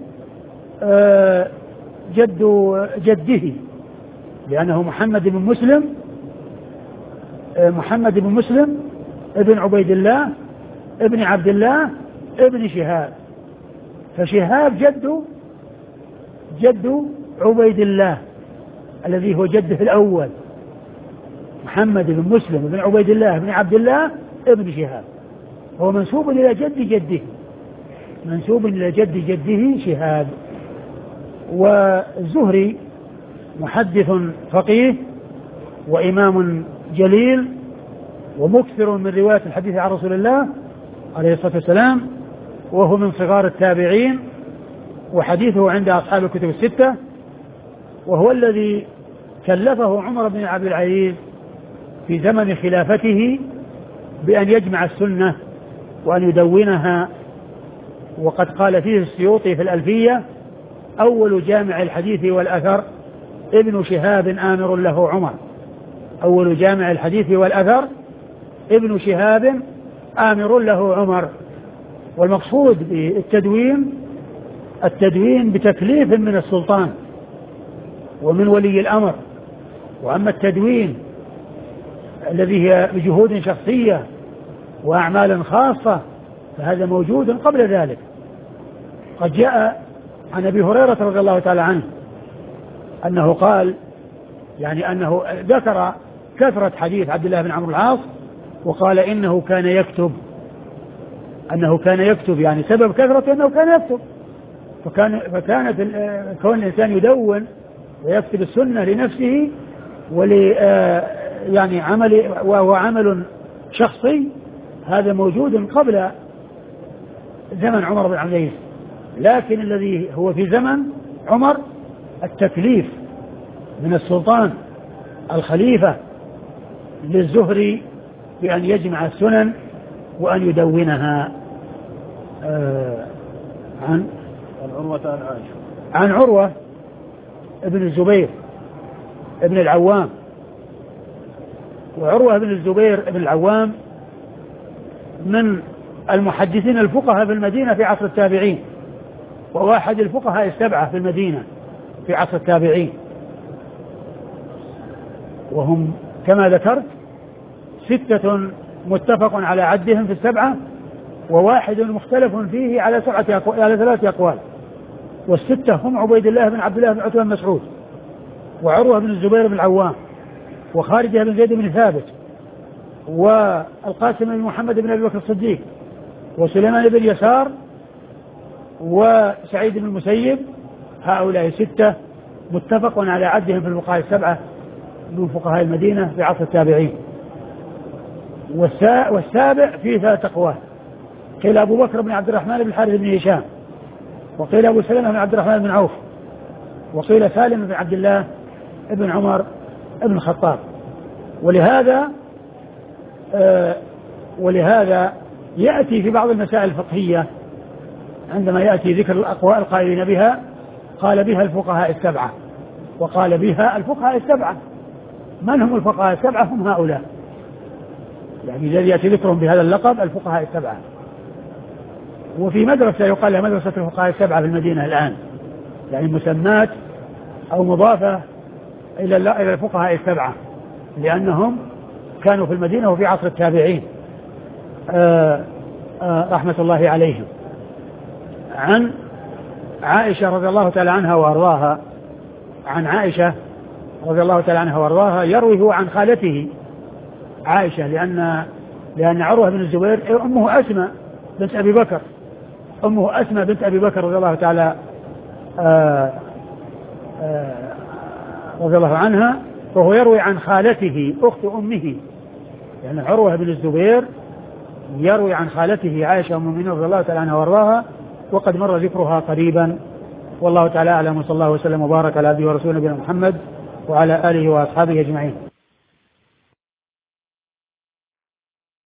جد جده، لأنه محمد بن مسلم محمد بن مسلم ابن عبيد الله ابن عبد الله ابن شهاب، فشهاب جد جد عبيد الله الذي هو جده الأول، محمد بن مسلم بن عبيد الله بن عبد الله ابن شهاب، هو منسوب إلى جد جده منسوب إلى جد جده شهاب. والزهري محدث فقيه وإمام جليل ومكثر من رواية الحديث عن رسول الله عليه الصلاة والسلام، وهو من صغار التابعين، وحديثه عند أصحاب الكتب الستة، وهو الذي كلفه عمر بن عبد العزيز في زمن خلافته بأن يجمع السنة وأن يدونها. وقد قال فيه السيوطي في الألفية: أول جامع الحديث والأثر ابن شهاب آمر له عمر. أول جامع الحديث والأثر ابن شهاب آمر له عمر. والمقصود بالتدوين التدوين بتكليف من السلطان ومن ولي الأمر، وأما التدوين الذي هي بجهود شخصية وأعمال خاصة فهذا موجود قبل ذلك. قد جاء عن أبي هريرة رضي الله تعالى عنه أنه قال، يعني أنه ذكر كثرة حديث عبد الله بن عمرو العاص وقال إنه كان يكتب أنه كان يكتب يعني سبب كثرة أنه كان يكتب، فكان فكانت كون الإنسان يدون ويكتب السنة لنفسه ول يعني عمل وهو عمل شخصي، هذا موجود قبل زمن عمر بن عبد العزيز. لكن الذي هو في زمن عمر التكليف من السلطان الخليفة للزهري بأن يجمع السنن وأن يدونها. آه عن عروة عن عائشة عن عروة ابن الزبير ابن العوام. وعروة ابن الزبير ابن العوام من المحدثين الفقهاء في المدينة في عصر التابعين، وواحد الفقهاء السبعة في المدينة في عصر التابعين، وهم كما ذكرت ستة متفق على عدهم في السبعة، وواحد مختلف فيه على سبعة أقوال على ثلاثة أقوال. والستة هم عبيد الله بن عبد الله بن عتبة بن مسعود، وعروة بن الزبير بن العوام، وخارجة بن زيد بن ثابت، والقاسم بن محمد بن أبي بكر الصديق، وسليمان بن يسار، وسعيد بن المسيب. هؤلاء ستة متفق على عدهم في الفقهاء السبعة من فقهاء المدينة في عصر التابعين. والسابع فيه ثلاثة أقوال، قيل أبو بكر بن عبد الرحمن بن الحارث بن هشام، وقيل أبو سلمة بن عبد الرحمن بن عوف، وقيل سالم بن عبد الله بن عمر بن الخطاب. ولهذا آه ولهذا يأتي في بعض المسائل الفقهية عندما يأتي ذكر الأقوال القائلين بها قال بها الفقهاء السبعة، وقال بها الفقهاء السبعة. من هم الفقهاء السبعة؟ هم هؤلاء، يعني الذي يأتي ذكرهم بهذا اللقب الفقهاء السبعة. وفي مدرسة يقال لها مدرسة الفقهاء السبعة في المدينة الآن، يعني مسمات أو مضافة إلى إلى الفقهاء السبعة، لأنهم كانوا في المدينة وفي عصر التابعين آآ آآ رحمة الله عليهم. عن عائشة رضي الله تعالى عنها وأرضاها عن عائشة رضي الله تعالى عنها وأرضاها يروي هو عن خالته عائشة، لأن لأن عروة بن الزبير أمه أسماء بنت أبي بكر أمه أسماء بنت أبي بكر رضي الله تعالى آآ آآ رضي الله عنها، وهو يروي عن خالته أخت أمه، يعني عروة بن الزبير يروي عن خالته عائشة أم المؤمنين رضي الله تعالى عنها وارضاها، وقد مر ذكرها قريبا. والله تعالى أعلم، وصلى الله وسلم وبارك على عبده ورسوله نبينا محمد وعلى آله وأصحابه أجمعين.